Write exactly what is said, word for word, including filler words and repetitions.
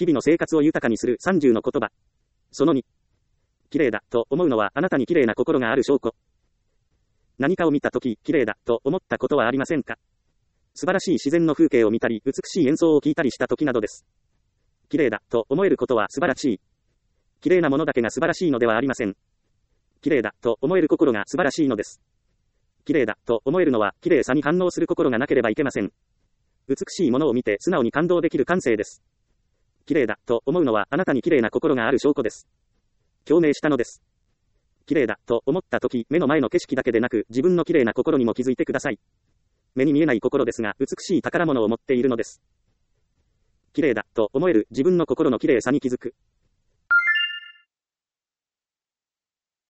日々の生活を豊かにするさんじゅうの言葉。そのに。綺麗だと思うのはあなたに綺麗な心がある証拠。何かを見たとき、綺麗だと思ったことはありませんか？素晴らしい自然の風景を見たり、美しい演奏を聞いたりしたときなどです。綺麗だと思えることは素晴らしい。綺麗なものだけが素晴らしいのではありません。綺麗だと思える心が素晴らしいのです。綺麗だと思えるのは、綺麗さに反応する心がなければいけません。美しいものを見て素直に感動できる感性です。綺麗だと思うのはあなたに綺麗な心がある証拠です。共鳴したのです。綺麗だと思ったとき、目の前の景色だけでなく、自分の綺麗な心にも気づいてください。目に見えない心ですが、美しい宝物を持っているのです。綺麗だと思える自分の心の綺麗さに気づく。